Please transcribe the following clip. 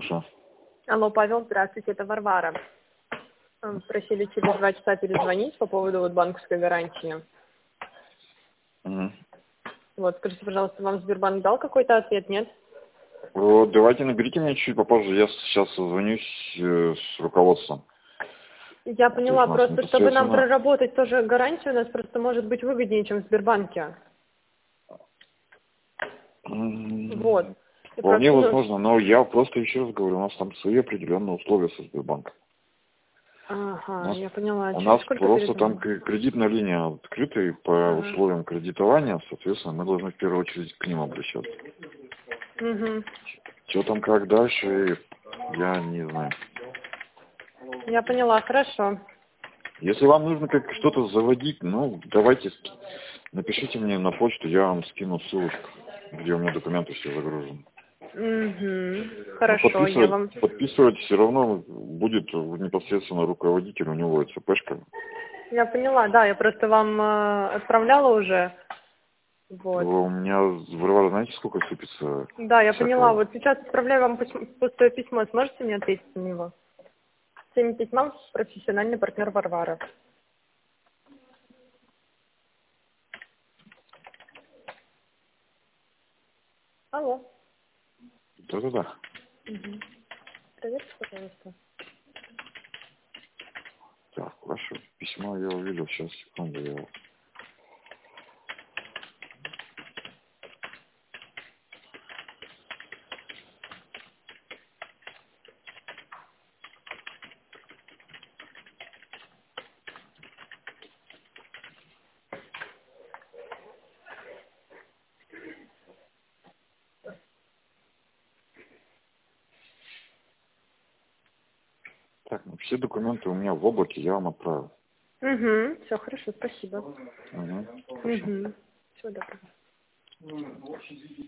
слушаю. Алло, Павел, здравствуйте, это Варвара. Просили через 2 часа перезвонить по поводу вот банковской гарантии. Угу. Вот, скажите, пожалуйста, вам Сбербанк дал какой-то ответ, нет? Вот, давайте наберите меня чуть попозже, я сейчас созвонюсь с руководством. Я поняла, То есть просто чтобы нам непосредственно... проработать тоже гарантию, у нас просто может быть выгоднее, чем в Сбербанке. Вот. И Вполне просто, возможно, но я просто еще раз говорю, у нас там свои определенные условия со Сбербанком. Ага, я поняла. У Через нас сколько просто там перезвонить? кредитная линия открыта, и по условиям кредитования, соответственно, мы должны в первую очередь к ним обращаться. Угу. Что там, как дальше, я не знаю. Я поняла, хорошо. Если вам нужно как что-то заводить, ну, давайте, напишите мне на почту, я вам скину ссылочку, где у меня документы все загружены. Угу. Но Хорошо, я вам... подписывать все равно будет непосредственно руководитель, у него ЦПшка. Я поняла, да, я просто вам отправляла уже. Вот. У меня, Варвара, знаете, сколько сыпется Да, я поняла. всякого? Вот сейчас отправляю вам пустое письмо. Сможете мне ответить на него? Всеми письмам профессиональный партнер Варвара. Алло. Да-да-да. Угу. Проверьте, пожалуйста. Так, ваше письмо я увидел, сейчас, секунду, я... Так, ну, все документы у меня в облаке, я вам отправил. Угу. Все хорошо, спасибо. Угу. Хорошо. Угу. Всего доброго.